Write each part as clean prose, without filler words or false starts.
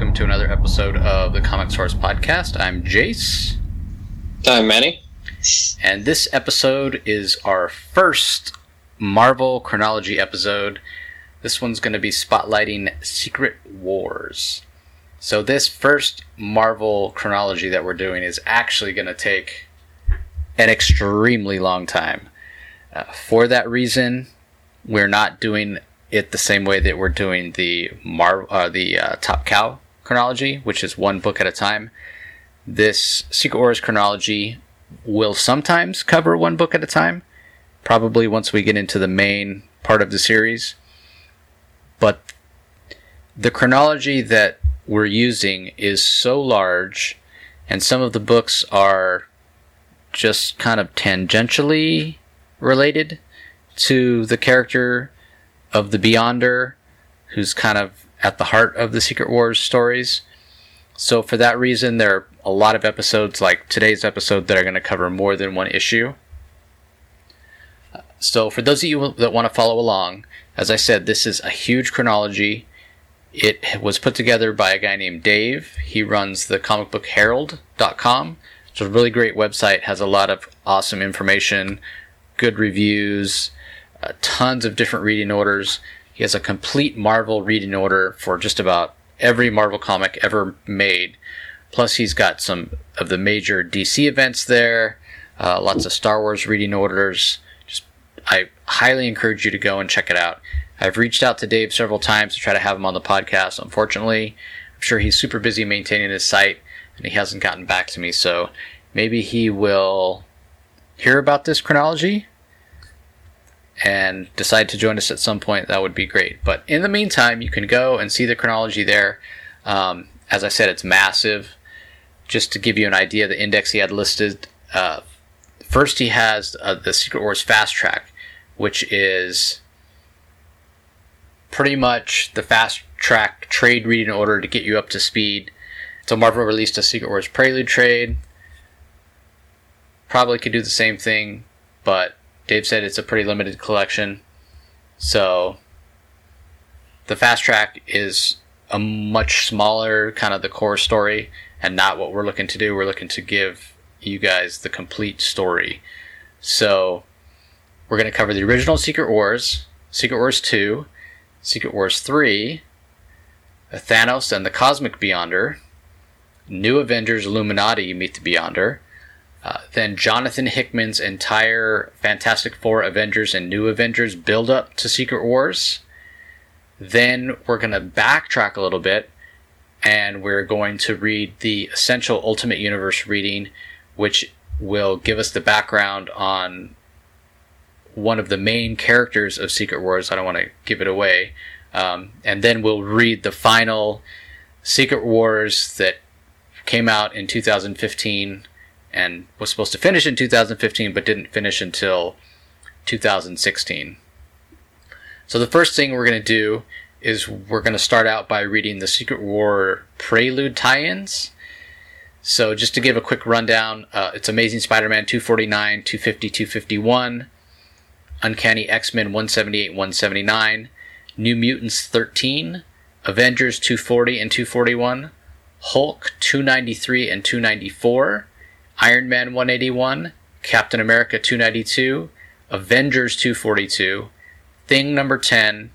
welcome to another episode of the Comic Source Podcast. I'm Jace. I'm Manny. And this episode is our first Marvel chronology episode. This one's going to be spotlighting Secret Wars. So this first Marvel chronology that we're doing is actually going to take an extremely long time. For that reason, we're not doing it the same way that we're doing the Top Cow chronology, which is one book at a time. This Secret Wars chronology will sometimes cover one book at a time, probably once we get into the main part of the series. But the chronology that we're using is so large, and some of the books are just kind of tangentially related to the character of the Beyonder, who's kind of at the heart of the Secret Wars stories. So for that reason, there are a lot of episodes like today's episode that are going to cover more than one issue. So for those of you that want to follow along, as I said, this is a huge chronology. It was put together by a guy named Dave. He runs the comicbookherald.com. It's a really great website, has a lot of awesome information, good reviews, tons of different reading orders. He has a complete Marvel reading order for just about every Marvel comic ever made. Plus he's got some of the major DC events there, lots of Star Wars reading orders. I highly encourage you to go and check it out. I've reached out to Dave several times to try to have him on the podcast. Unfortunately, I'm sure he's super busy maintaining his site and he hasn't gotten back to me, so maybe he will hear about this chronology and decide to join us at some point. That would be great. But in the meantime, you can go and see the chronology there. As I said, it's massive. Just to give you an idea, the index he had listed, first he has the Secret Wars Fast Track, which is pretty much the fast track trade reading order to get you up to speed. So Marvel released a Secret Wars Prelude trade. Probably could do the same thing, but Dave said it's a pretty limited collection. So the Fast Track is a much smaller kind of the core story and not what we're looking to do. We're looking to give you guys the complete story. So we're going to cover the original Secret Wars, Secret Wars 2, Secret Wars 3, Thanos and the Cosmic Beyonder, New Avengers Illuminati Meet the Beyonder, then Jonathan Hickman's entire Fantastic Four Avengers and New Avengers build up to Secret Wars. Then we're going to backtrack a little bit and we're going to read the Essential Ultimate Universe reading, which will give us the background on one of the main characters of Secret Wars. I don't want to give it away. And then we'll read the final Secret Wars that came out in 2015 and was supposed to finish in 2015 but didn't finish until 2016. So the first thing we're going to do is we're going to start out by reading the Secret War Prelude tie-ins. So just to give a quick rundown, it's Amazing Spider-Man 249, 250, 251, Uncanny X-Men 178, 179, New Mutants 13, Avengers 240 and 241, Hulk 293 and 294, Iron Man 181, Captain America 292, Avengers 242, Thing number 10,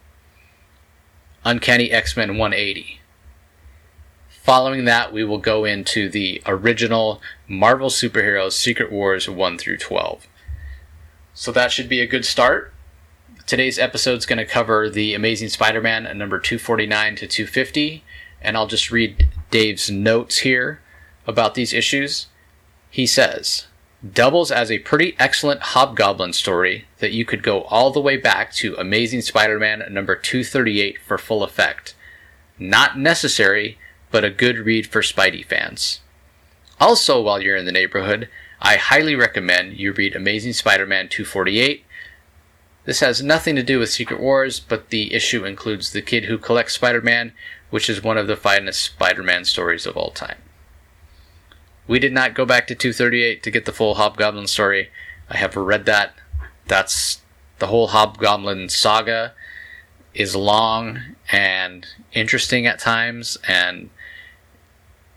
Uncanny X-Men 180. Following that, we will go into the original Marvel Superheroes Secret Wars 1 through 12. So that should be a good start. Today's episode is going to cover the Amazing Spider-Man at number 249 to 250, and I'll just read Dave's notes here about these issues. He says, doubles as a pretty excellent Hobgoblin story that you could go all the way back to Amazing Spider-Man number 238 for full effect. Not necessary, but a good read for Spidey fans. Also, while you're in the neighborhood, I highly recommend you read Amazing Spider-Man 248. This has nothing to do with Secret Wars, but the issue includes the kid who collects Spider-Man, which is one of the finest Spider-Man stories of all time. We did not go back to 238 to get the full Hobgoblin story. I have read that. That's the whole Hobgoblin saga is long and interesting at times, and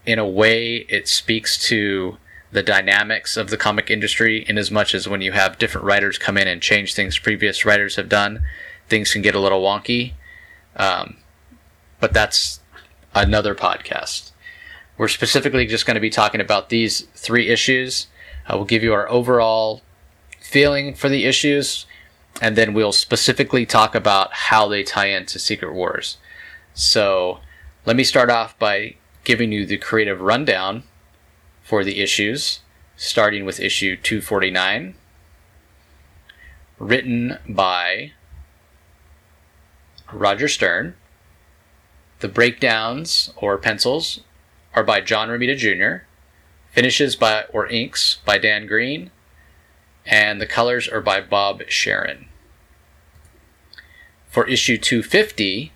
in a way, it speaks to the dynamics of the comic industry, in as much as when you have different writers come in and change things previous writers have done, things can get a little wonky. But that's another podcast. We're specifically just going to be talking about these 3 issues. We'll give you our overall feeling for the issues, and then we'll specifically talk about how they tie into Secret Wars. So let me start off by giving you the creative rundown for the issues, starting with issue 249, written by Roger Stern. The breakdowns, or pencils, are by John Romita Jr., finishes by, or inks, by Dan Green, and the colors are by Bob Sharon. For issue 250,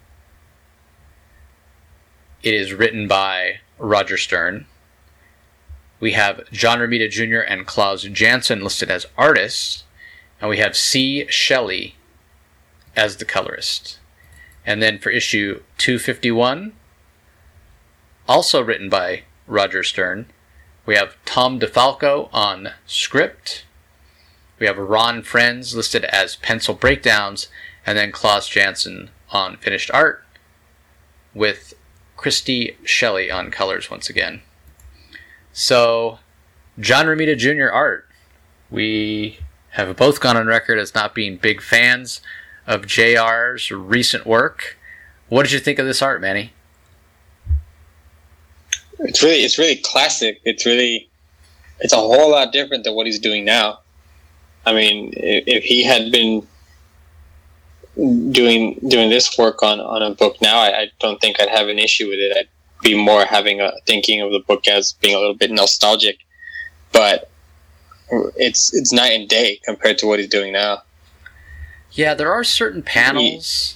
it is written by Roger Stern. We have John Romita Jr. and Klaus Janson listed as artists, and we have C. Shelley as the colorist. And then for issue 251, also written by Roger Stern, we have Tom DeFalco on script. We have Ron Frenz listed as pencil breakdowns, and then Klaus Janson on finished art, with Christy Shelley on colors once again. So, John Romita Jr. art. We have both gone on record as not being big fans of JR's recent work. What did you think of this art, Manny? It's really classic. It's a whole lot different than what he's doing now. I mean, if he had been doing this work on a book now, I don't think I'd have an issue with it. I'd be more thinking of the book as being a little bit nostalgic, but it's night and day compared to what he's doing now. Yeah, there are certain panels,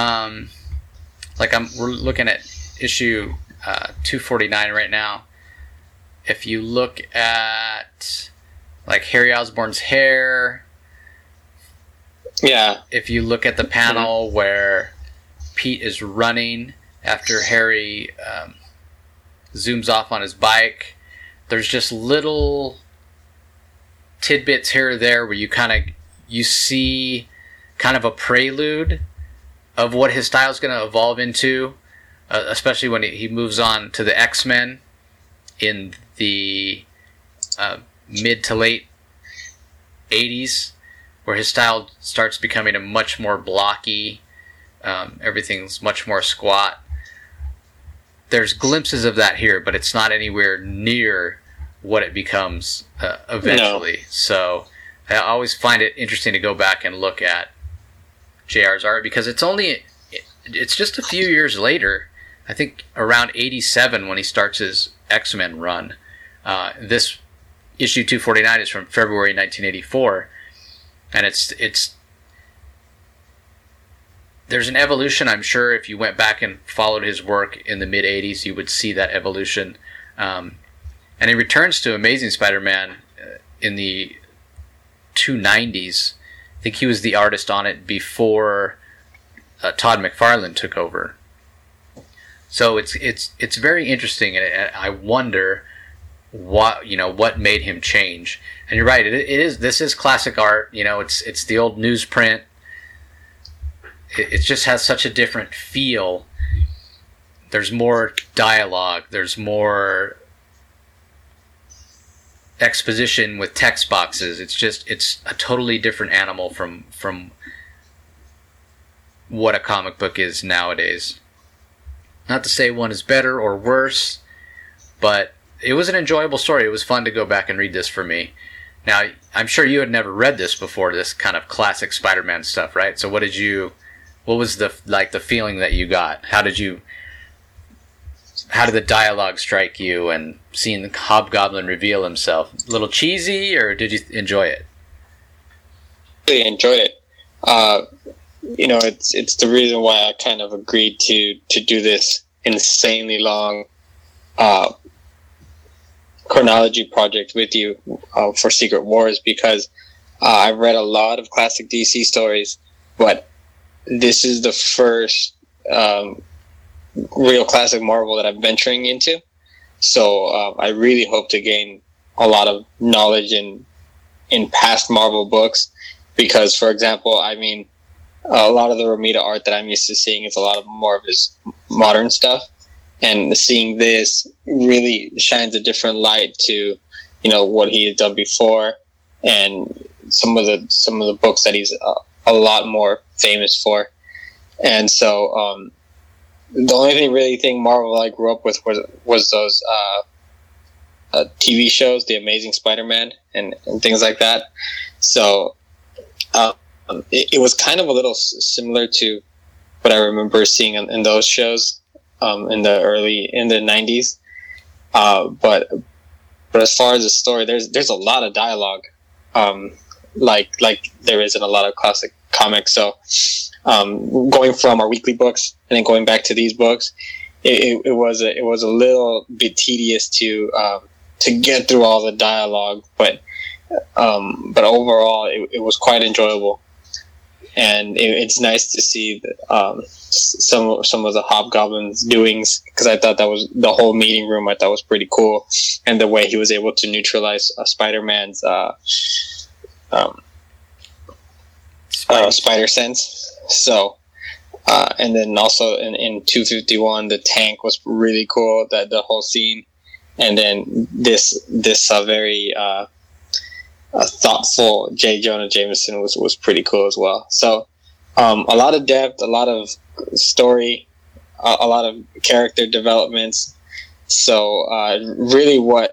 we're looking at issue 249 right now. If you look at like Harry Osborn's hair, yeah. If you look at the panel where Pete is running after Harry zooms off on his bike, there's just little tidbits here or there where you see kind of a prelude of what his style is going to evolve into, especially when he moves on to the X-Men in the mid to late 80s, where his style starts becoming a much more blocky, everything's much more squat. There's glimpses of that here, but it's not anywhere near what it becomes eventually. No. So I always find it interesting to go back and look at JR's art, because it's just a few years later, I think around 87 when he starts his X-Men run. This issue 249 is from February 1984, and it's there's an evolution. I'm sure if you went back and followed his work in the mid 80s, you would see that evolution. And he returns to Amazing Spider-Man in the 290s. I think he was the artist on it before Todd McFarlane took over. So it's very interesting, and I wonder what made him change. And you're right, this is classic art. It's the old newsprint. It just has such a different feel. There's more dialogue. There's more exposition with text boxes. It's a totally different animal from what a comic book is nowadays. Not to say one is better or worse, but it was an enjoyable story. It was fun to go back and read this for me. Now, I'm sure you had never read this before, this kind of classic Spider-Man stuff, right? So what was the feeling that you got? How did the dialogue strike you, and seeing the Hobgoblin reveal himself? A little cheesy, or did you enjoy it? Really enjoyed it. It's the reason why I kind of agreed to do this insanely long chronology project with you for Secret Wars, because I've read a lot of classic DC stories, but this is the first real classic Marvel that I'm venturing into. So I really hope to gain a lot of knowledge in past Marvel books, because, for example, I mean, a lot of the Romita art that I'm used to seeing is a lot of more of his modern stuff, and seeing this really shines a different light to, you know, what he had done before, and some of the books that he's a lot more famous for. And so the only thing Marvel I grew up with was those TV shows, The Amazing Spider-Man and things like that. So it was kind of a little similar to what I remember seeing in those shows in the 90s. But as far as the story, there's a lot of dialogue, like there is in a lot of classic comics. So going from our weekly books and then going back to these books, it was a little bit tedious to get through all the dialogue, but overall it was quite enjoyable, and it's nice to see some of the Hobgoblin's doings, because I thought that was the whole meeting room. I thought was pretty cool, and the way he was able to neutralize Spider-Man's spider sense. So, and then also in 251, the tank was really cool. That the whole scene, and then this very thoughtful J. Jonah Jameson was pretty cool as well. So, a lot of depth, a lot of story, a lot of character developments. So, really, what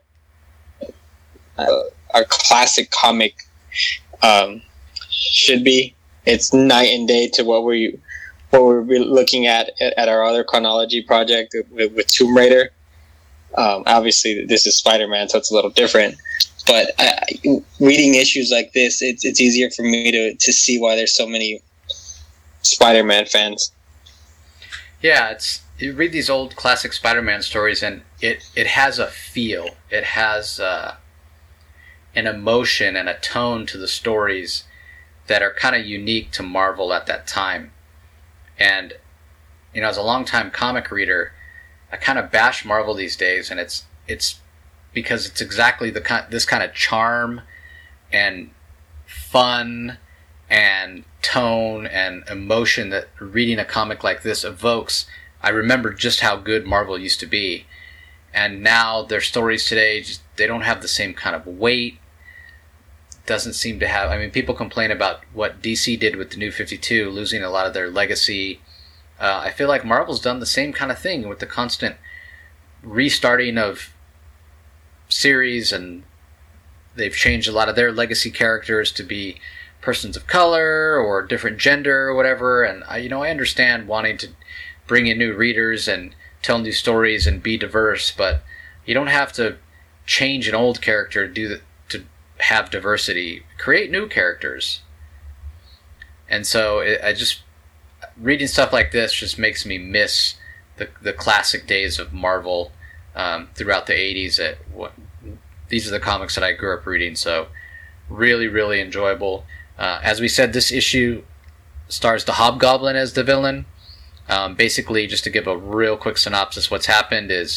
a classic comic should be. It's night and day to what we're looking at our other chronology project with Tomb Raider. Obviously, this is Spider-Man, so it's a little different. But reading issues like this, it's easier for me to see why there's so many Spider-Man fans. Yeah, you read these old classic Spider-Man stories, and it has a feel. It has an emotion and a tone to the stories that are kind of unique to Marvel at that time. And, you know, as a longtime comic reader, I kind of bash Marvel these days, and it's because it's exactly this kind of charm and fun and tone and emotion that reading a comic like this evokes. I remember just how good Marvel used to be, and now their stories today, they don't have the same kind of weight. Doesn't seem to have. I mean, people complain about what DC did with the New 52, losing a lot of their legacy. I feel like Marvel's done the same kind of thing with the constant restarting of series, and they've changed a lot of their legacy characters to be persons of color or different gender or whatever. And I understand wanting to bring in new readers and tell new stories and be diverse, but you don't have to change an old character to have diversity. Create new characters. And so reading stuff like this just makes me miss the classic days of Marvel throughout the 80s. These are the comics that I grew up reading, so really, really enjoyable. As we said, this issue stars the Hobgoblin as the villain. Basically, just to give a real quick synopsis, what's happened is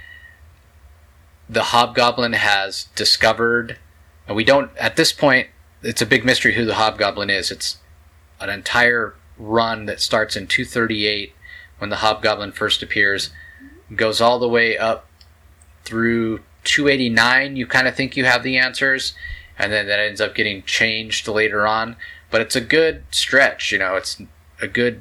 the Hobgoblin has discovered, and we don't, at this point, it's a big mystery who the Hobgoblin is. It's an entire run that starts in 238 when the Hobgoblin first appears, goes all the way up through 289. You kind of think you have the answers, and then that ends up getting changed later on. But it's a good stretch, it's a good,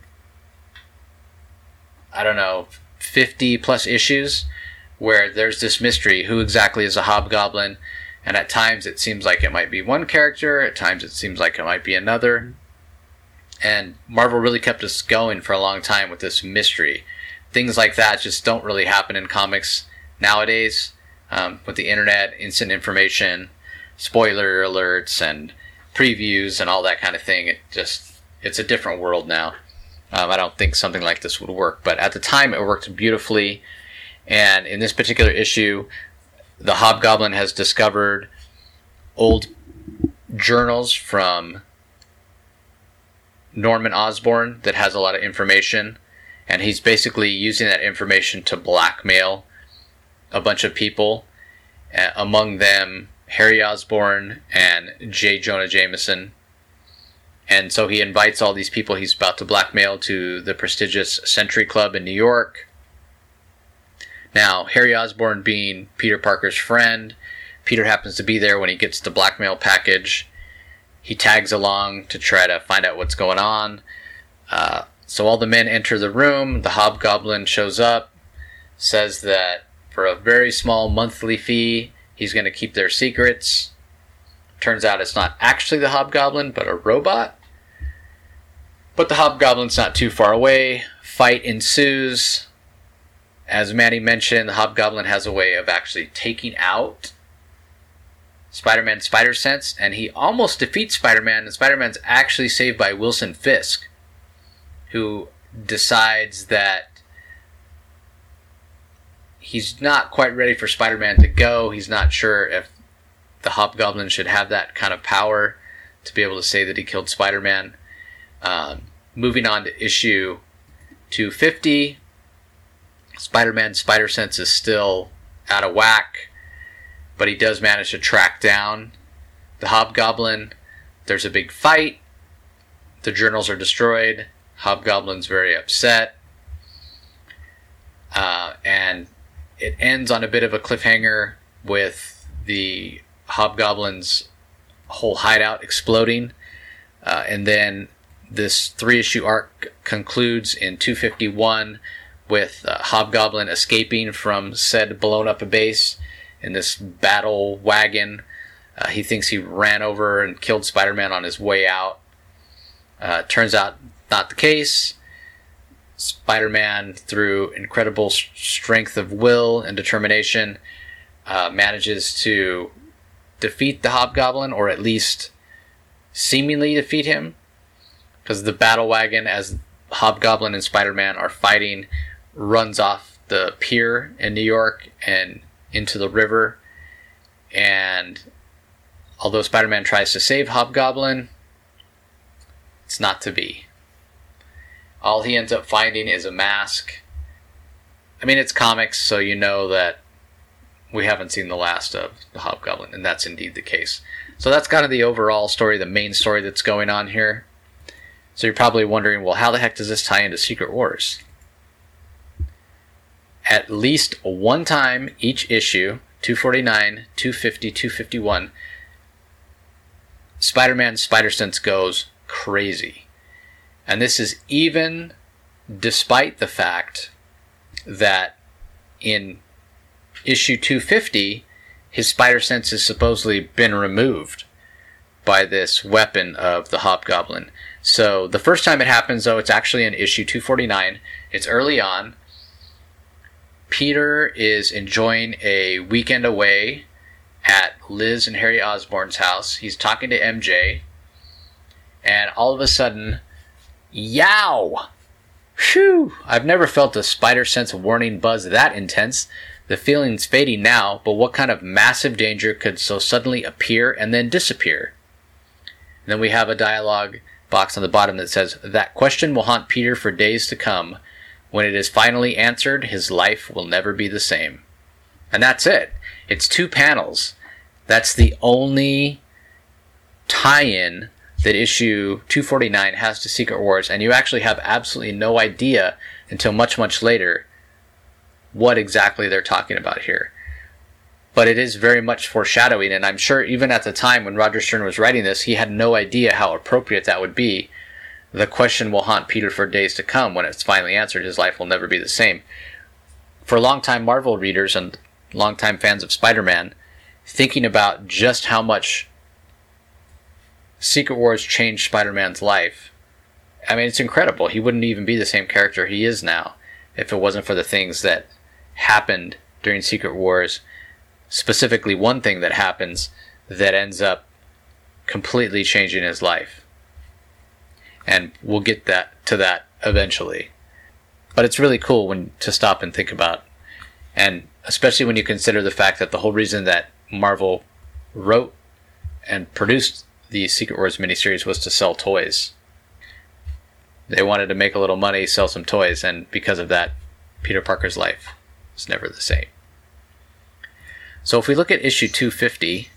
50 plus issues where there's this mystery, who exactly is a Hobgoblin. And at times it seems like it might be one character, at times it seems like it might be another. And Marvel really kept us going for a long time with this mystery. Things like that just don't really happen in comics nowadays. With the internet, instant information, spoiler alerts, and previews, and all that kind of thing. It's a different world now. I don't think something like this would work. But at the time, it worked beautifully. And in this particular issue, the Hobgoblin has discovered old journals from Norman Osborn that has a lot of information, and he's basically using that information to blackmail a bunch of people, among them Harry Osborn and J. Jonah Jameson. And so he invites all these people he's about to blackmail to the prestigious Century Club in New York. Now, Harry Osborn being Peter Parker's friend, Peter happens to be there when he gets the blackmail package. He tags along to try to find out what's going on. So all the men enter the room. The Hobgoblin shows up, says that for a very small monthly fee, he's going to keep their secrets. Turns out it's not actually the Hobgoblin, but a robot. But the Hobgoblin's not too far away. Fight ensues. As Manny mentioned, the Hobgoblin has a way of actually taking out Spider-Man's spider sense, and he almost defeats Spider-Man, and Spider-Man's actually saved by Wilson Fisk, who decides that he's not quite ready for Spider-Man to go. He's not sure if the Hobgoblin should have that kind of power to be able to say that he killed Spider-Man. Moving on to issue 250, Spider-Man's spider sense is still out of whack, but he does manage to track down the Hobgoblin. There's a big fight. The journals are destroyed. Hobgoblin's very upset. And it ends on a bit of a cliffhanger with the Hobgoblin's whole hideout exploding. And then this 3-issue arc concludes in 251 with Hobgoblin escaping from said blown up base in this battle wagon. He thinks he ran over and killed Spider-Man on his way out. Turns out not the case. Spider-Man, through incredible strength of will and determination, manages to defeat the Hobgoblin, or at least seemingly defeat him, because the battle wagon, as Hobgoblin and Spider-Man are fighting, runs off the pier in New York and into the river. And although Spider-Man tries to save Hobgoblin, it's not to be. All he ends up finding is a mask. I mean, it's comics, so you know that we haven't seen the last of the Hobgoblin, and that's indeed the case. So that's kind of the overall story, the main story that's going on here. So you're probably wondering, well, how the heck does this tie into Secret Wars? At least one time each issue, 249, 250, 251, Spider-Man's spider sense goes crazy. And this is even despite the fact that in issue 250, his spider sense has supposedly been removed by this weapon of the Hobgoblin. So the first time it happens, though, it's actually in issue 249. It's early on. Peter is enjoying a weekend away at Liz and Harry Osborn's house. He's talking to MJ, and all of a sudden, yow! Phew! I've never felt a spider sense warning buzz that intense. The feeling's fading now, but what kind of massive danger could so suddenly appear and then disappear? And then we have a dialogue box on the bottom that says, "That question will haunt Peter for days to come. When it is finally answered, his life will never be the same." And that's it. It's 2 panels. That's the only tie-in that issue 249 has to Secret Wars, and you actually have absolutely no idea until much, much later what exactly they're talking about here. But it is very much foreshadowing, and I'm sure even at the time when Roger Stern was writing this, he had no idea how appropriate that would be. The question will haunt Peter for days to come. When it's finally answered, his life will never be the same. For longtime Marvel readers and longtime fans of Spider-Man, thinking about just how much Secret Wars changed Spider-Man's life, I mean, it's incredible. He wouldn't even be the same character he is now if it wasn't for the things that happened during Secret Wars. Specifically, one thing that happens that ends up completely changing his life. And we'll get to that eventually. But it's really cool to stop and think about. And especially when you consider the fact that the whole reason that Marvel wrote and produced the Secret Wars miniseries was to sell toys. They wanted to make a little money, sell some toys, and because of that, Peter Parker's life was never the same. So if we look at issue 250,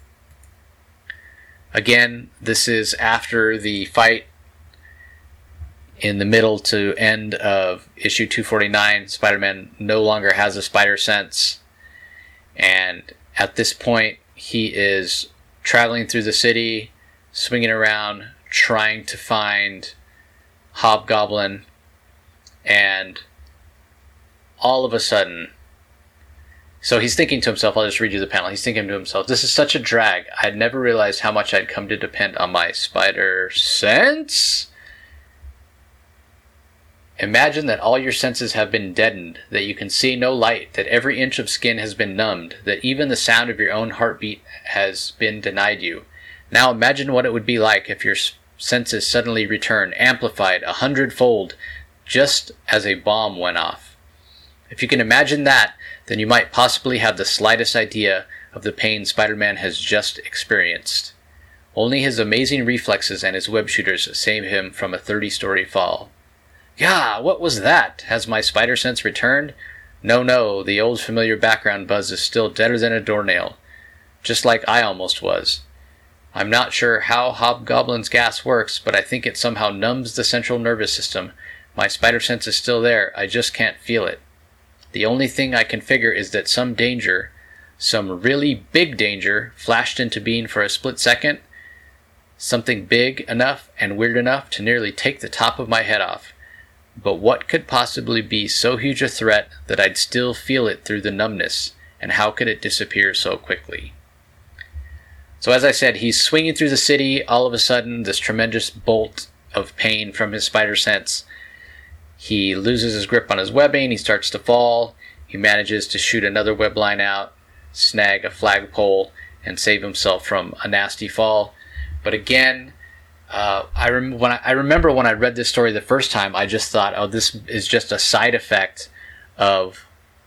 again, this is after the fight in the middle to end of issue 249. Spider-Man no longer has a spider sense, and at this point he is traveling through the city, swinging around, trying to find Hobgoblin, and all of a sudden, so he's thinking to himself, I'll just read you the panel, he's thinking to himself, this is such a drag, I'd never realized how much I'd come to depend on my spider sense. Imagine that all your senses have been deadened, that you can see no light, that every inch of skin has been numbed, that even the sound of your own heartbeat has been denied you. Now imagine what it would be like if your senses suddenly return, amplified 100-fold, just as a bomb went off. If you can imagine that, then you might possibly have the slightest idea of the pain Spider-Man has just experienced. Only his amazing reflexes and his web shooters save him from a 30-story fall. Yah, what was that? Has my spider sense returned? No, the old familiar background buzz is still deader than a doornail. Just like I almost was. I'm not sure how Hobgoblin's gas works, but I think it somehow numbs the central nervous system. My spider sense is still there, I just can't feel it. The only thing I can figure is that some danger, some really big danger, flashed into being for a split second. Something big enough and weird enough to nearly take the top of my head off. But what could possibly be so huge a threat that I'd still feel it through the numbness, and how could it disappear so quickly? So as I said, he's swinging through the city, all of a sudden this tremendous bolt of pain from his spider sense. He loses his grip on his webbing, he starts to fall, he manages to shoot another web line out, snag a flagpole, and save himself from a nasty fall. But again, I remember when I read this story the first time, I just thought, oh, this is just a side effect of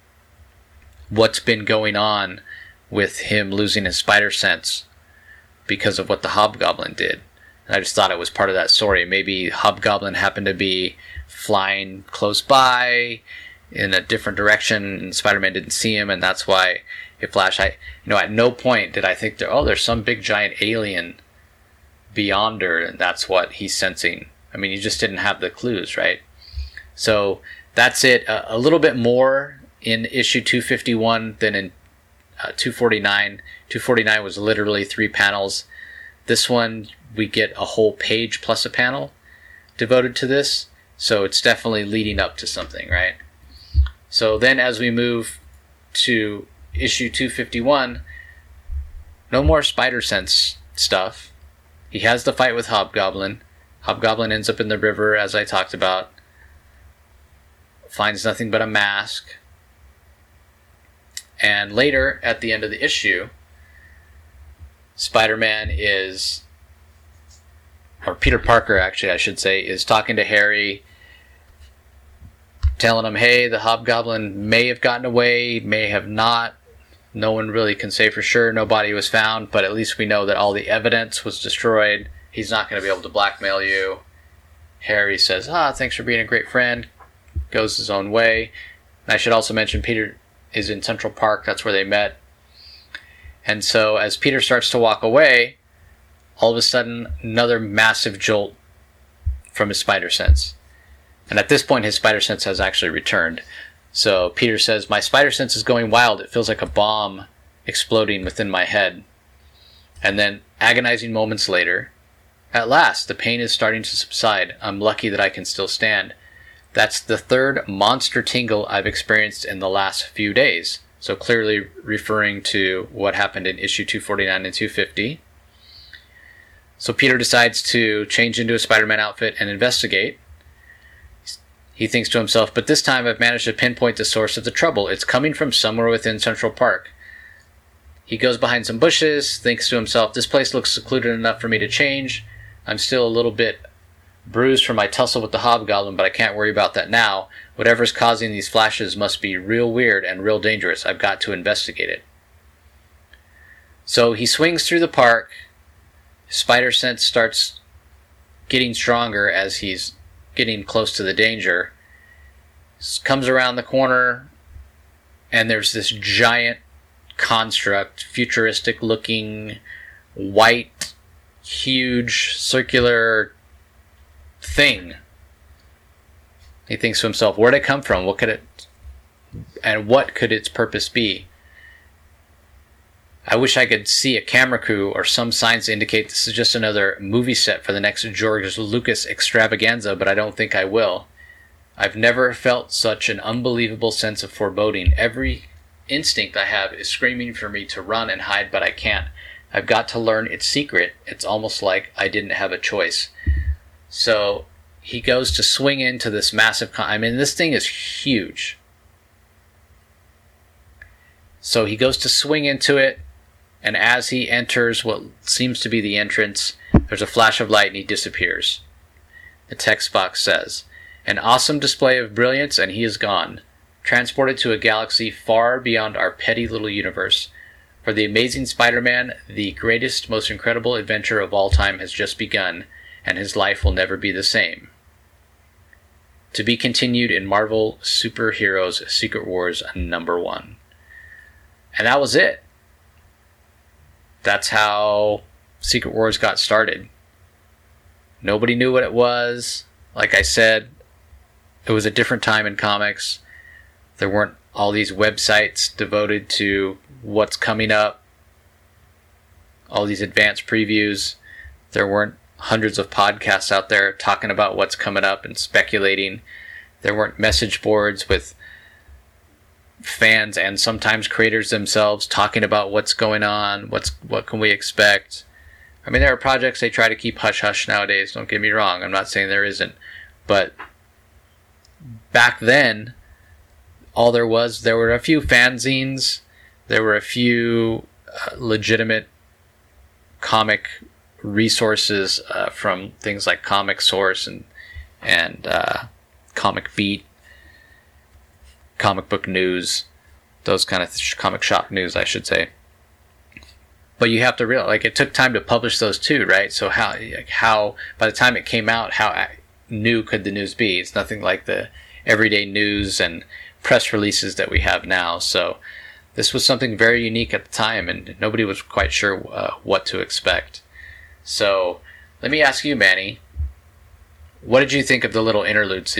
what's been going on with him losing his spider sense because of what the Hobgoblin did. And I just thought it was part of that story. Maybe Hobgoblin happened to be flying close by in a different direction and Spider-Man didn't see him, and that's why it flashed. At no point did I think there's some big giant alien beyonder, and that's what he's sensing. I mean, you just didn't have the clues, right? So that's it. A little bit more in issue 251 than in 249. 249 was literally 3 panels. This one, we get a whole page plus a panel devoted to this. So it's definitely leading up to something, right? So then as we move to issue 251, no more spider sense stuff. He has the fight with Hobgoblin. Hobgoblin ends up in the river, as I talked about. Finds nothing but a mask. And later, at the end of the issue, Spider-Man is, or Peter Parker actually I should say, is talking to Harry, telling him, hey, the Hobgoblin may have gotten away, may have not. No one really can say for sure. No body was found, but at least we know that all the evidence was destroyed. He's not going to be able to blackmail you. Harry says, thanks for being a great friend. Goes his own way. And I should also mention Peter is in Central Park. That's where they met. And so as Peter starts to walk away, all of a sudden another massive jolt from his spider sense. And at this point his spider sense has actually returned. So Peter says, my spider sense is going wild. It feels like a bomb exploding within my head. And then, agonizing moments later, at last, the pain is starting to subside. I'm lucky that I can still stand. That's the third monster tingle I've experienced in the last few days. So clearly referring to what happened in issue 249 and 250. So Peter decides to change into a Spider-Man outfit and investigate. He thinks to himself, but this time I've managed to pinpoint the source of the trouble. It's coming from somewhere within Central Park. He goes behind some bushes, thinks to himself, this place looks secluded enough for me to change. I'm still a little bit bruised from my tussle with the Hobgoblin, but I can't worry about that now. Whatever's causing these flashes must be real weird and real dangerous. I've got to investigate it. So he swings through the park. Spider sense starts getting stronger as he's getting close to the danger. Comes around the corner, and there's this giant construct, futuristic looking, white, huge, circular thing. He thinks to himself, where'd it come from? What could its purpose be? I wish I could see a camera crew or some signs to indicate this is just another movie set for the next George Lucas extravaganza, but I don't think I will. I've never felt such an unbelievable sense of foreboding. Every instinct I have is screaming for me to run and hide, but I can't. I've got to learn its secret. It's almost like I didn't have a choice. So he goes to swing into this massive... this thing is huge. So he goes to swing into it, and as he enters what seems to be the entrance, there's a flash of light and he disappears. The text box says, "An awesome display of brilliance and he is gone, transported to a galaxy far beyond our petty little universe. For the Amazing Spider-Man, the greatest, most incredible adventure of all time has just begun, and his life will never be the same. To be continued in Marvel Super Heroes Secret Wars #1. And that was it. That's how Secret Wars got started. Nobody knew what it was. Like I said, it was a different time in comics. There weren't all these websites devoted to what's coming up, all these advanced previews. There weren't hundreds of podcasts out there talking about what's coming up and speculating. There weren't message boards with fans and sometimes creators themselves talking about what's going on, what can we expect. There are projects they try to keep hush-hush nowadays, don't get me wrong. I'm not saying there isn't. But back then, there were a few fanzines, there were a few legitimate comic resources from things like Comic Source and Comic Beat, Comic Book News, those kind of comic shop news, I should say. But you have to realize, it took time to publish those too, right? So how by the time it came out, how new could the news be? It's nothing like the everyday news and press releases that we have now. So this was something very unique at the time, and nobody was quite sure what to expect. So let me ask you, Manny, what did you think of the little interludes?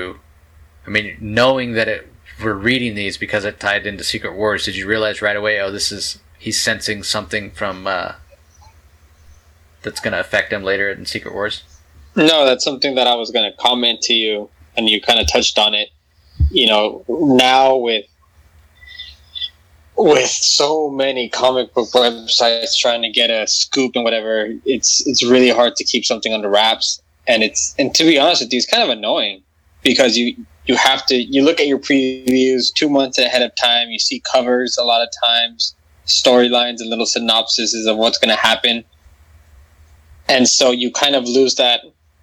Knowing that we're reading these because it tied into Secret Wars, did you realize right away, he's sensing something from that's going to affect him later in Secret Wars? No, that's something that I was going to comment to you, and you kind of touched on it. Now with so many comic book websites trying to get a scoop and whatever, it's really hard to keep something under wraps. And to be honest with you, it's kind of annoying because you look at your previews 2 months ahead of time. You see covers a lot of times, storylines and little synopsises of what's going to happen. And so you kind of lose that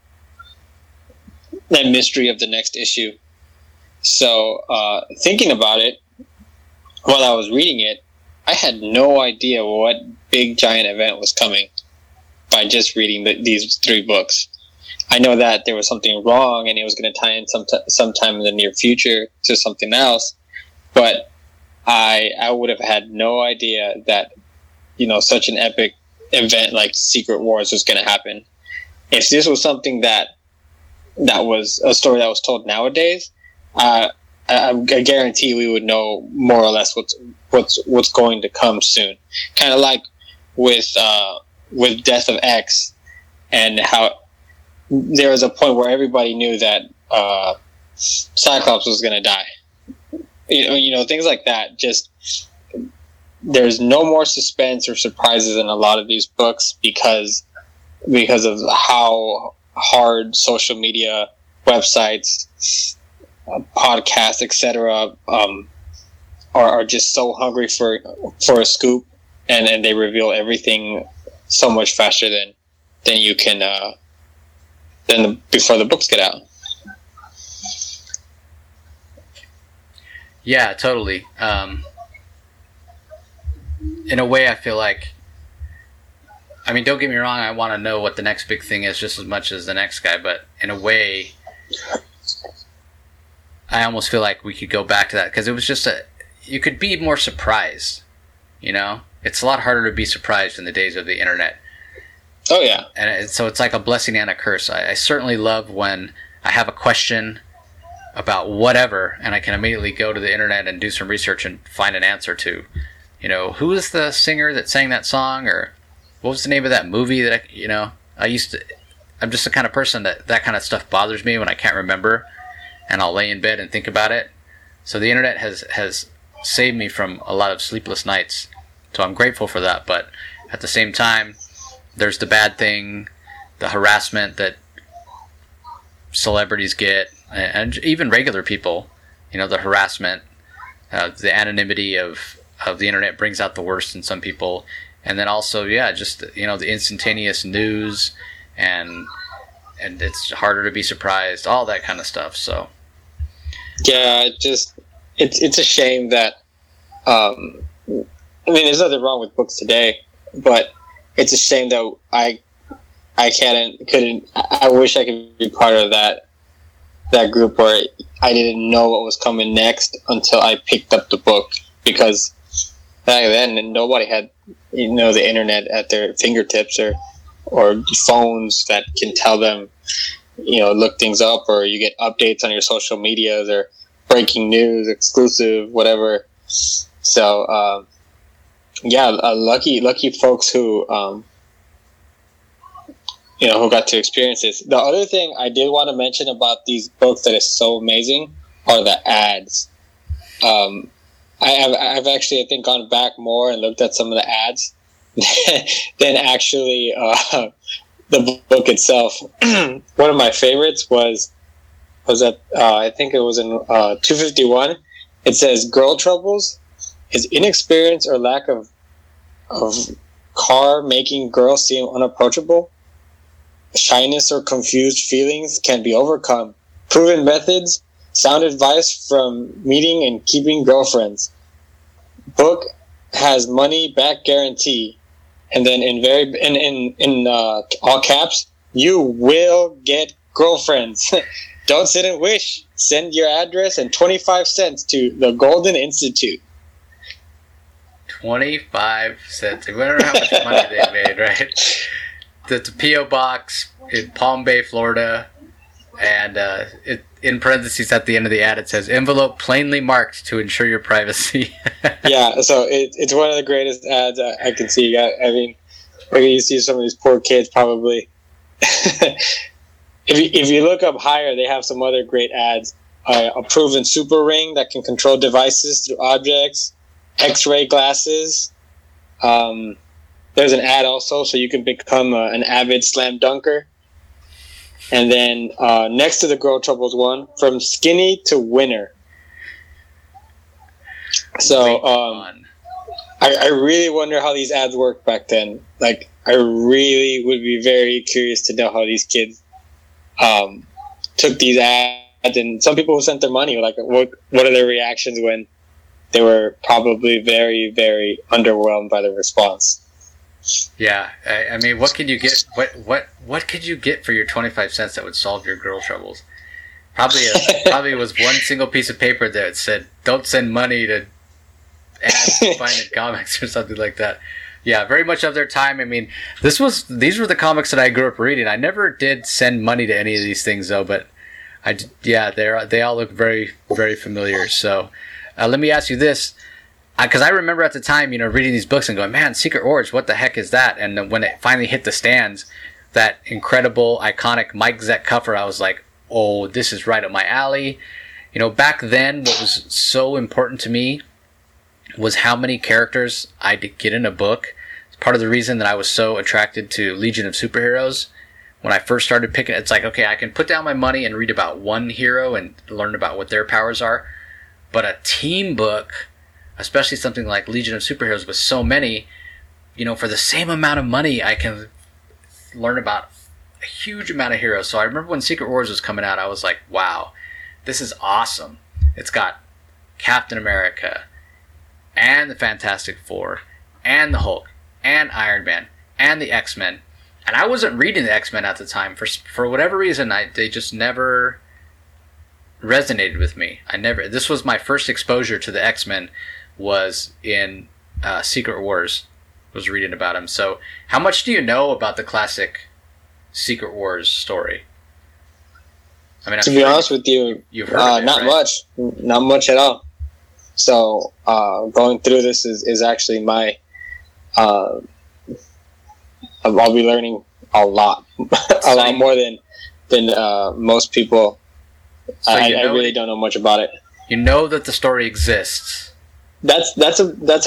mystery of the next issue. So thinking about it, while I was reading it, I had no idea what big giant event was coming by just reading these 3 books. I know that there was something wrong and it was going to tie in sometime in the near future to something else, but I would have had no idea that such an epic event like Secret Wars was going to happen. If this was something that was a story that was told nowadays, I guarantee we would know more or less what's going to come soon. Kind of like with Death of X, and how there was a point where everybody knew that Cyclops was going to die. Things like that. Just there's no more suspense or surprises in a lot of these books because of how hard social media, websites, podcasts, etc. Are just so hungry for a scoop, and they reveal everything so much faster than you can before the books get out. Yeah, totally. In a way, I feel like, don't get me wrong, I want to know what the next big thing is just as much as the next guy, but in a way, I almost feel like we could go back to that, because it was just you could be more surprised. It's a lot harder to be surprised in the days of the internet. Oh, yeah. And so it's like a blessing and a curse. I certainly love when I have a question about whatever, and I can immediately go to the internet and do some research and find an answer to, who is the singer that sang that song, or what was the name of that movie that I'm just the kind of person that kind of stuff bothers me when I can't remember, and I'll lay in bed and think about it. So the internet has saved me from a lot of sleepless nights. So I'm grateful for that, but at the same time, there's the bad thing, the harassment that celebrities get, and even regular people, the harassment, the anonymity of the internet brings out the worst in some people. And then also, just, the instantaneous news, and it's harder to be surprised, all that kind of stuff. So, yeah, it's a shame that, there's nothing wrong with books today, but it's a shame that I wish I could be part of that group where I didn't know what was coming next until I picked up the book, because back then nobody had the internet at their fingertips or phones that can tell them look things up, or you get updates on your social medias or breaking news, exclusive, whatever. So lucky folks who who got to experience this. The other thing I did want to mention about these books that is so amazing are the ads. I've actually, I think, gone back more and looked at some of the ads than actually the book itself. One of my favorites was that I think it was in 251. It says, "Girl troubles is inexperience or lack of car making girls seem unapproachable. Shyness or confused feelings can be overcome. Proven methods, sound advice from meeting and keeping girlfriends. Book has money back guarantee." And then in all caps, "You will get girlfriends. Don't sit and wish. Send your address and 25 cents to the Golden Institute." 25 cents. We don't know how much money they made, right? It's a P.O. box in Palm Bay, Florida, and in parentheses at the end of the ad it says, "Envelope plainly marked to ensure your privacy." Yeah, so it's one of the greatest ads I can see. I mean, you see some of these poor kids probably. If you look up higher, they have some other great ads. A proven super ring that can control devices through objects, X-ray glasses. There's an ad also, so you can become an avid slam dunker. And then next to the Girl Troubles one, from skinny to winner. So I really wonder how these ads worked back then. Like, I really would be very curious to know how these kids took these ads. And some people who sent their money, like, what are their reactions when they were probably very, very underwhelmed by the response? Yeah, I mean, what could you get? What could you get for your 25 cents that would solve your girl troubles? Probably was one single piece of paper that said, "Don't send money to ads you find in comics," or something like that. Yeah, very much of their time. I mean, these were the comics that I grew up reading. I never did send money to any of these things though, but they all look very, very familiar. So let me ask you this. Because I remember at the time, reading these books and going, "Man, Secret Wars, what the heck is that?" And then when it finally hit the stands, that incredible, iconic Mike Zeck cover, I was like, "Oh, this is right up my alley." Back then, what was so important to me was how many characters I'd get in a book. It's part of the reason that I was so attracted to Legion of Superheroes. When I first started picking, it's like, okay, I can put down my money and read about one hero and learn about what their powers are. But a team book, especially something like Legion of Superheroes with so many, for the same amount of money, I can learn about a huge amount of heroes. So I remember when Secret Wars was coming out, I was like, wow, this is awesome. It's got Captain America and the Fantastic Four and the Hulk and Iron Man and the X-Men. And I wasn't reading the X-Men at the time. For whatever reason, they just never resonated with me. This was my first exposure to the X-Men, was in Secret Wars. Was reading about him. So, how much do you know about the classic Secret Wars story? I mean, to be honest with you, you've heard of it, not right? not much at all. So, going through this is actually my. I'll be learning a lot, a lot more than most people. So I really don't know much about it. You know that the story exists. That's about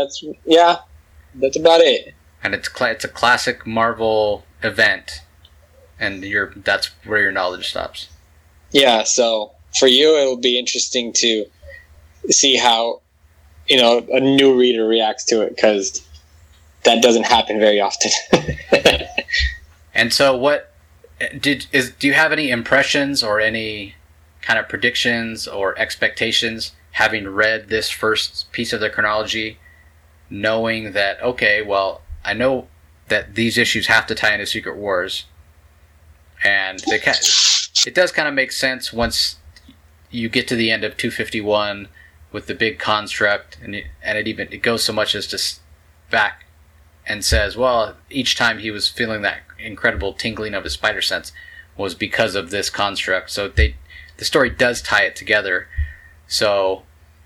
it. And it's a classic Marvel event, and that's where your knowledge stops. Yeah. So for you, it'll be interesting to see how a new reader reacts to it, because that doesn't happen very often. And so, do you have any impressions or any kind of predictions or expectations, having read this first piece of the chronology, knowing that, okay, well, I know that these issues have to tie into Secret Wars, and it does kind of make sense once you get to the end of 251 with the big construct, and it goes so much as to back and says, well, each time he was feeling that incredible tingling of his spider sense was because of this construct. So the story does tie it together. So,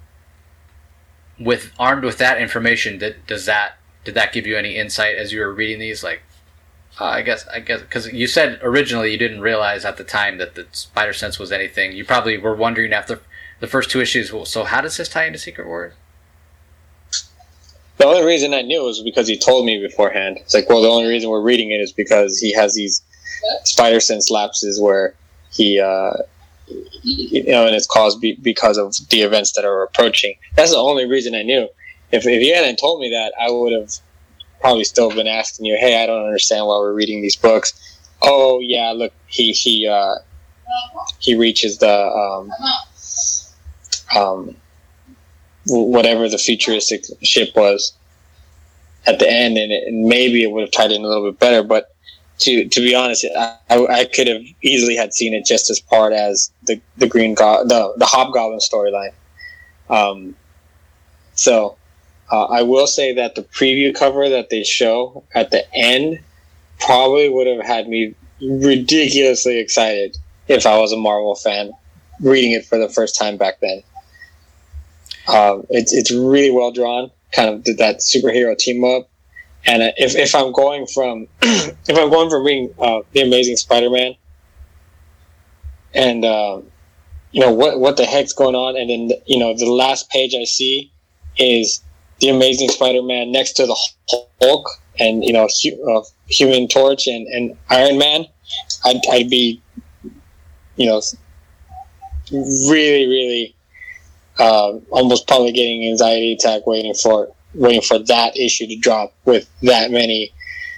armed with that information, did that give you any insight as you were reading these? Like, I guess, because you said originally you didn't realize at the time that the spider sense was anything. You probably were wondering after the first two issues, well, so how does this tie into Secret Wars? The only reason I knew was because he told me beforehand. It's like, well, the only reason we're reading it is because he has these spider sense lapses where he, and it's caused because of the events that are approaching. That's the only reason I knew. If you hadn't told me that, I would have probably still been asking you, hey, I don't understand why we're reading these books. Oh, yeah, look, he reaches the, whatever the futuristic ship was at the end, and maybe it would have tied in a little bit better. But to be honest, I could have easily had seen it just as part as the Hobgoblin storyline. So I will say that the preview cover that they show at the end probably would have had me ridiculously excited if I was a Marvel fan reading it for the first time back then. It's really well drawn, kind of that superhero team up. And if I'm going from reading The Amazing Spider-Man, and what the heck's going on, and then the last page I see is The Amazing Spider-Man next to the Hulk and Human Torch and Iron Man, I'd be really, really almost probably getting an anxiety attack waiting for that issue to drop with that many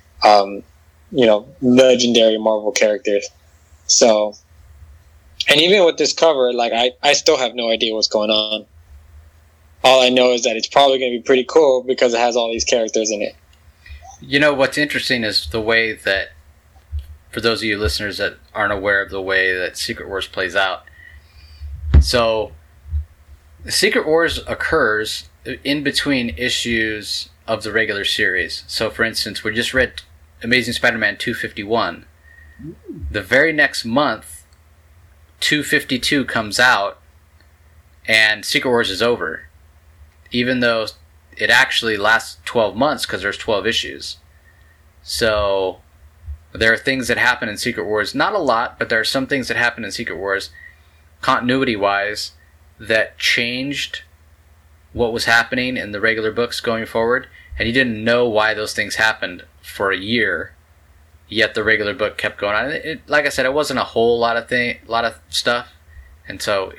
legendary Marvel characters. So, and even with this cover, like I still have no idea what's going on. All I know is that it's probably going to be pretty cool because it has all these characters in it. What's interesting is the way that, for those of you listeners that aren't aware of the way that Secret Wars plays out. So, Secret Wars occurs in between issues of the regular series. So, for instance, we just read Amazing Spider-Man 251. The very next month, 252 comes out, and Secret Wars is over. Even though it actually lasts 12 months because there's 12 issues. So, there are things that happen in Secret Wars. Not a lot, but there are some things that happen in Secret Wars, continuity-wise, that changed what was happening in the regular books going forward, and you didn't know why those things happened for a year, yet the regular book kept going on. Like I said, it wasn't a whole lot of stuff, and so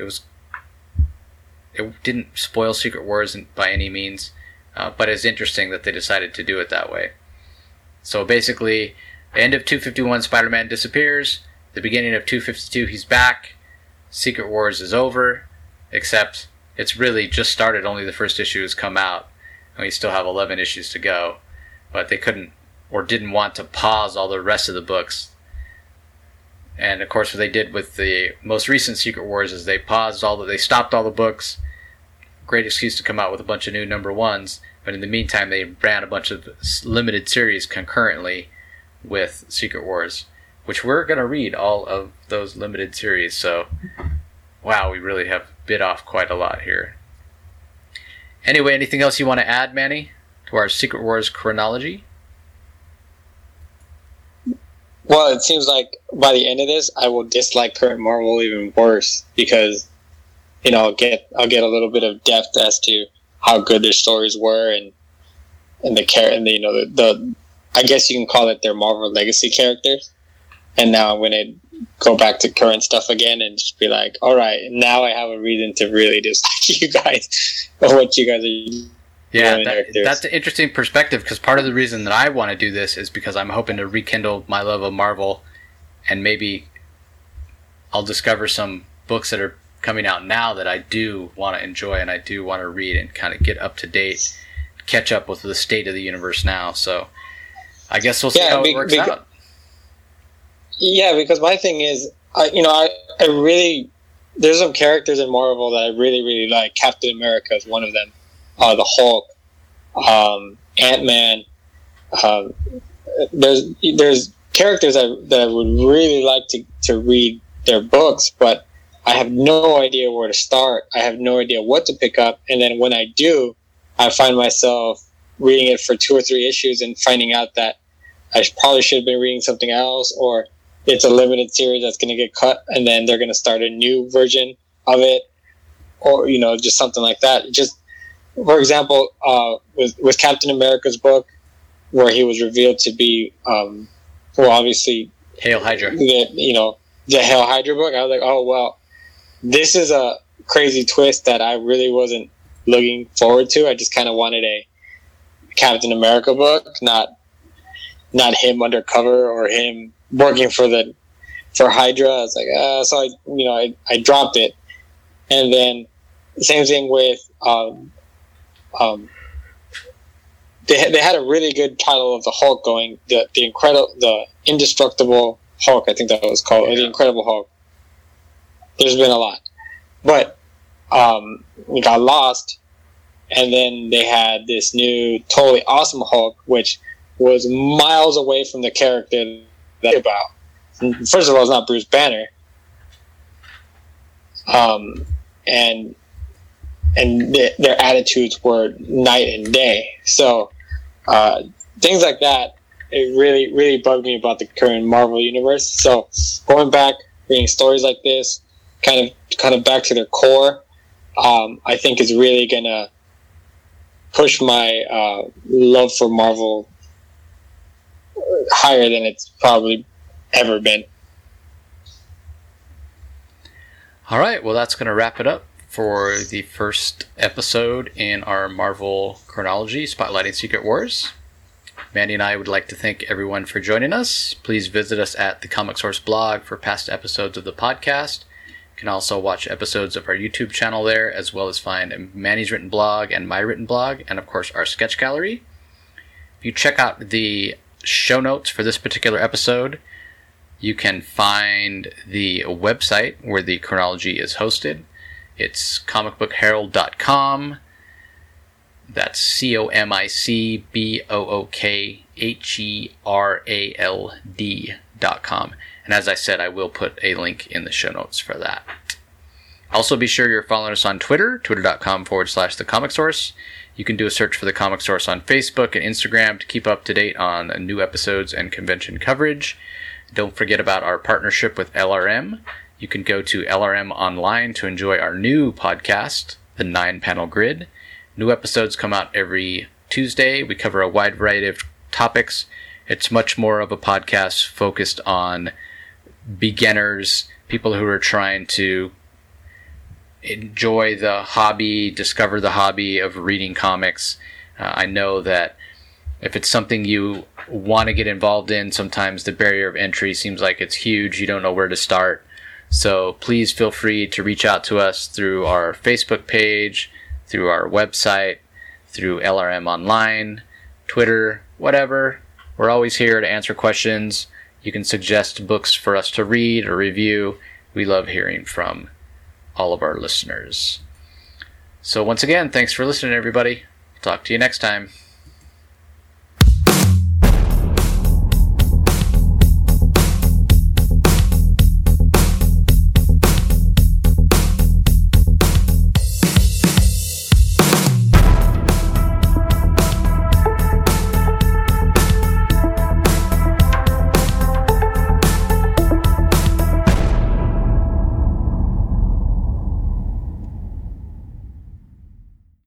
it didn't spoil Secret Wars by any means, but it's interesting that they decided to do it that way. So basically, end of 251, Spider-Man disappears. The beginning of 252, he's back. Secret Wars is over. Except it's really just started. Only the first issue has come out, and we still have 11 issues to go. But they couldn't or didn't want to pause all the rest of the books. And of course, what they did with the most recent Secret Wars is they stopped all the books. Great excuse to come out with a bunch of new number ones. But in the meantime, they ran a bunch of limited series concurrently with Secret Wars, which we're going to read all of those limited series. So, wow, we really have bit off quite a lot here. Anyway, anything else you want to add, Manny, to our Secret Wars chronology? Well, it seems like by the end of this, I will dislike current Marvel even worse because, I'll get a little bit of depth as to how good their stories were and the I guess you can call it their Marvel Legacy characters. And now I'm going to go back to current stuff again and just be like, all right, now I have a reason to really dislike you guys or what you guys are doing. Yeah, that's an interesting perspective, because part of the reason that I want to do this is because I'm hoping to rekindle my love of Marvel, and maybe I'll discover some books that are coming out now that I do want to enjoy and I do want to read and kind of get up to date, catch up with the state of the universe now. So I guess we'll see how it works out. Yeah, because my thing is, I really, there's some characters in Marvel that I really, really like. Captain America is one of them. The Hulk, Ant-Man. There's characters that I would really like to read their books, but I have no idea where to start. I have no idea what to pick up, and then when I do, I find myself reading it for 2 or 3 issues and finding out that I probably should have been reading something else, or it's a limited series that's going to get cut, and then they're going to start a new version of it, or just something like that. Just for example, with Captain America's book, where he was revealed to be, obviously, Hail Hydra. The Hail Hydra book. I was like, oh well, this is a crazy twist that I really wasn't looking forward to. I just kind of wanted a Captain America book, not him undercover or him working for Hydra. I was like, so I dropped it, and then the same thing with. They had a really good title of the Hulk going, the Indestructible Hulk, I think that was called, or the Incredible Hulk. There's been a lot, but we got lost, and then they had this new totally awesome Hulk, which was miles away from the character that about. First of all, it's not Bruce Banner, and their attitudes were night and day. So things like that, it really, really bugged me about the current Marvel universe. So going back, reading stories like this, kind of back to their core, I think is really gonna push my love for Marvel higher than it's probably ever been. All right, well, that's going to wrap it up for the first episode in our Marvel chronology, spotlighting Secret Wars. Mandy and I would like to thank everyone for joining us. Please visit us at the Comic Source blog for past episodes of the podcast. You can also watch episodes of our YouTube channel there, as well as find Manny's written blog and my written blog, and of course our sketch gallery. If you check out the show notes for this particular episode, you can find the website where the chronology is hosted. It's comicbookherald.com. That's comicbookherald.com. And as I said, I will put a link in the show notes for that. Also, be sure you're following us on Twitter, twitter.com/The Comic Source. You can do a search for The Comic Source on Facebook and Instagram to keep up to date on new episodes and convention coverage. Don't forget about our partnership with LRM. You can go to LRM Online to enjoy our new podcast, The 9-Panel Grid. New episodes come out every Tuesday. We cover a wide variety of topics. It's much more of a podcast focused on beginners, people who are trying to enjoy the hobby, discover the hobby of reading comics. I know that if it's something you want to get involved in, sometimes the barrier of entry seems like it's huge. You don't know where to start. So please feel free to reach out to us through our Facebook page, through our website, through LRM Online, Twitter, whatever. We're always here to answer questions. You can suggest books for us to read or review. We love hearing from all of our listeners. So once again, thanks for listening, everybody. Talk to you next time.